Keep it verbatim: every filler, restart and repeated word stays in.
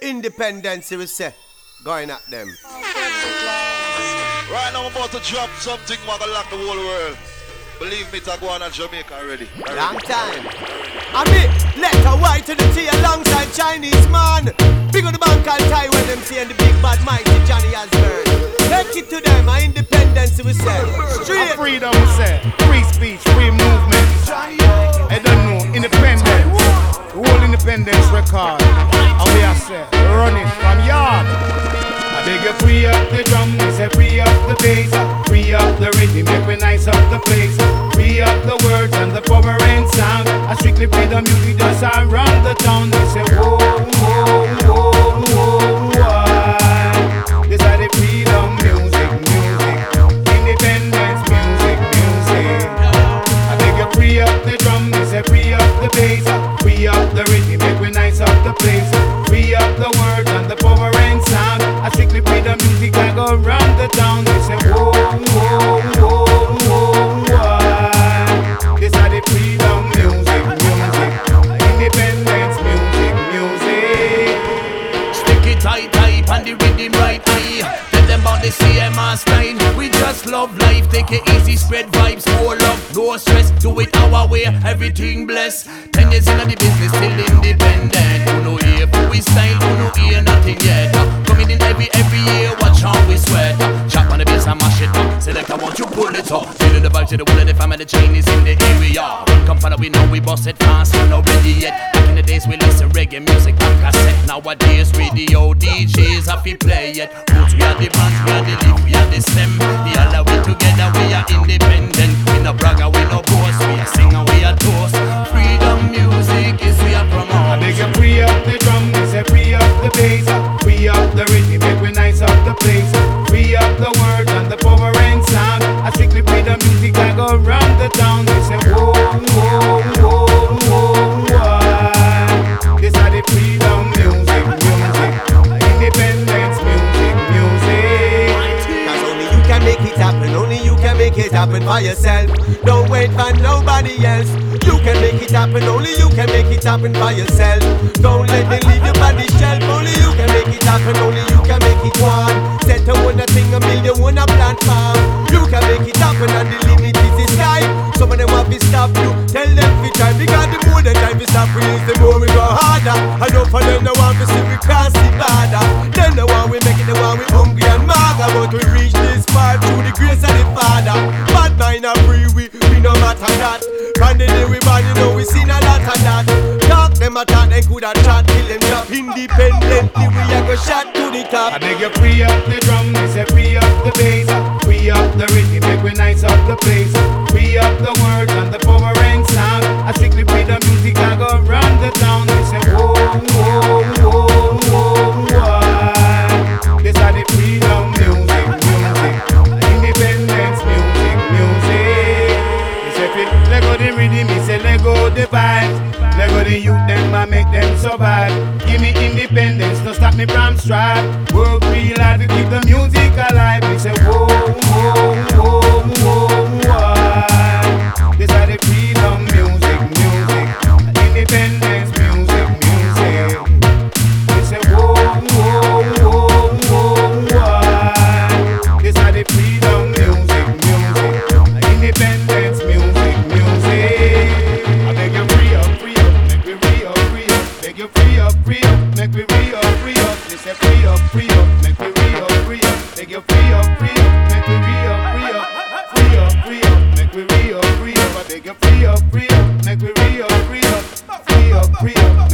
Independence, we say. Going at them. Right now I'm about to drop something what will lock the whole world. Believe me, Taguan and Jamaica already. already. Long time. I mean, letter white to the T alongside Chinese man. Big on the bank and tie when them see and the big bad mighty Johnny Osborne. Take it to them, our independence we say. Straight. Our freedom we say. Free speech, free movement. I don't know, independence. The whole independence record. And we are say, run it from yard. I beg you free up the drum, we say free up the bass. Free up the rhythm, make we nice up the place. Free up the words and the power and sound. I strictly play the music just around the town. They say whoa, whoa, whoa, whoa, whoa. This are the freedom music, music. Independence music, music. I beg you free up the drum, we say free up the bass. Free up the rhythm, make we nice up the place. Free up the words and the power and sound. I strictly play the music I go round the town. They say whoa, whoa, whoa, whoa, whoa. This are the freedom music, music. Independence music, music. Stick it tight, tight, and the rhythm right high. Tell them about the C M R style. We just love life, take it easy, spread vibes, more love, no stress. Do it our way, everything blessed. Ten years in the business, still independent. Who know here for we style, who know here nothing yet. Coming in every every year, watch how we sweat. Chop on the bass and mash it up. Select, I want you pull it up. Feeling the vibe to the whole of the family, the Chinese in the area. Run come follow, we know we bust it fast, we're not ready yet. Back in the days we listen reggae music on cassette. Nowadays radio D Js have to play it. Roots, we are the bands, we are the leaf, we are the stem. The other way together, we are independent. We no bragger, we no boast, we are singer, we are toast. Freedom music is we are promote. I beg you free up the drum, we say free up the bass. Free up the rhythm, make we nice up the place. Free up the words and the power and sound. I strictly play the music I go round the town. They say whoa, whoa, whoa, whoa, whoa. This are the freedom music, music. Independence music, music. Cause only you can make it happen, only you can make it happen by yourself. Don't wait for nobody else. You can make it happen, only you can make it happen by yourself. Don't let them leave your body shelf. Only you can make it happen, only you can make it one. Set a one a thing, a million one a platform. You can make it happen and the limit is the sky. Some of them want to stop you, tell them to try. Because the more the time we stop we is the more we go harder. I know for them they want to see we cross the border. Them the one we make it, the one we hungry and mager. But we reach this far through the grace of the Father. Bad mind are free, we, we no matter that. From the day we born, you know we seen a lot of that. Talk them a talk, they coulda chat till them drop. Independently we a go shot to the top. I beg you free up the drum, we say free up the bass. Free up the rhythm, make we nice up the place. Free up the words and the power and sound. I strictly play the music I go round the town. We say whoa, whoa, whoa, whoa, whoa. This are the freedom music, music. Independence music, music. We say fit, let go the rhythm, we say let go the vibes. Let go the youth, them and make them survive. Give me independence, don't stop me from strive. Work real hard to keep the music alive. We say whoa, whoa, whoa, whoa, whoa. This are the freedom music, music. Independence music, music. We say whoa, whoa, whoa, whoa, whoa. This are the freedom music, music. Independence music, music. I beg you free up, free up, make me free up, free up. Beg you free up, free up, make me free up, free up. They say free up, free up, make me free up, free up. Beg you free up, free up, make me free up, free up. Free up, free up, make me free up, free up. I beg you free up, free up, make me free up, free up. Free up, free up.